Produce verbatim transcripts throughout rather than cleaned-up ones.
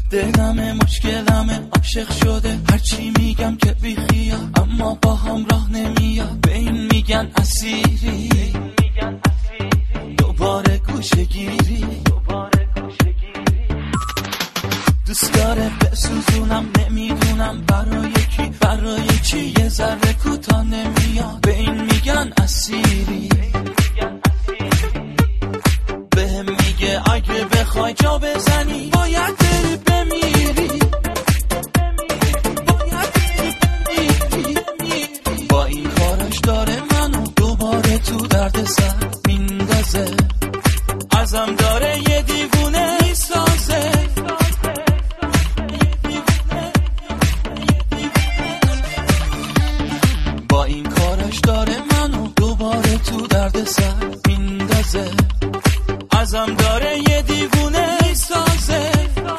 دلمه مشکلمه عاشق شده، هرچی میگم که بی خیال، اما با هم راه نمیاد. به این میگن اسیری، دوباره گوشه گیری. دوست داره بسوزونم، نمیدونم برای کی، برای چی یه ذره کوتاه نمیاد. به این میگن اسیری، بهم میگه اگه بخوای جا بزنی باید بری بمیری، باید بری بمیری. با این کارش داره منو دوباره تو درد سر میندازه، ازم داره یه دیوونه میسازه. با این کارش داره منو دوباره تو درد سر میندازه، ازم داره یه دیوونه میسازه.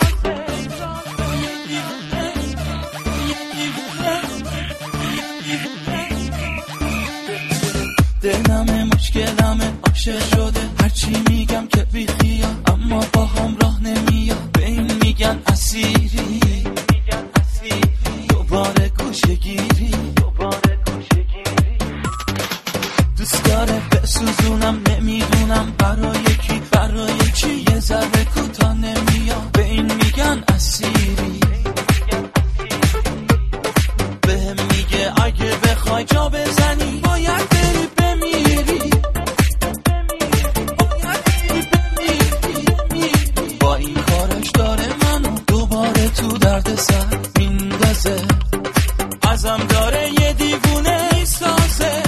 دلمه مشکلمه عاشق شده، هرچی میگم که بی خیال، اما با هم راه نمیاد. به این میگن اسیری، دوباره گوشه گیری. دوست داره بسوزونم، نمیدونم برای کی، برای چی یه ذره کوتاه نمیاد. به این میگن اسیری، بهم میگه اگه بخوای جا بزنی باید بری بمیری، باید بری بمیری. با این کارش داره منو دوباره تو درد سر میندازه، ازم داره یه دیوونه میسازه.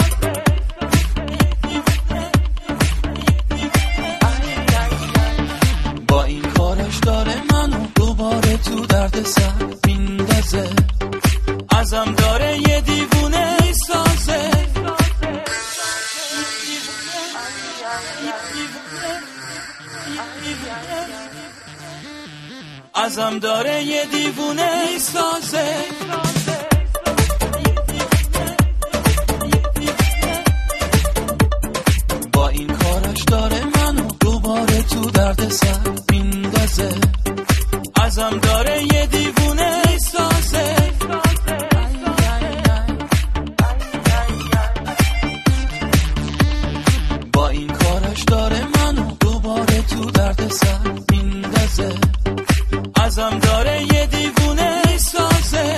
با این کارش داره منو دوباره تو درد سر میندازه، ازم داره یه دیوونه میسازه. ازم داره یه دیوونه میسازه. با این کارش داره منو دوباره تو درد سر میندازه، ازم داره یه دیوونه میسازه. با این کارش داره منو دوباره تو درد سر میندازه، ازم داره یه دیوونه میسازه.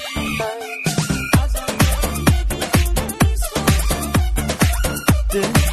ازم داره یه دیوونه میسازه.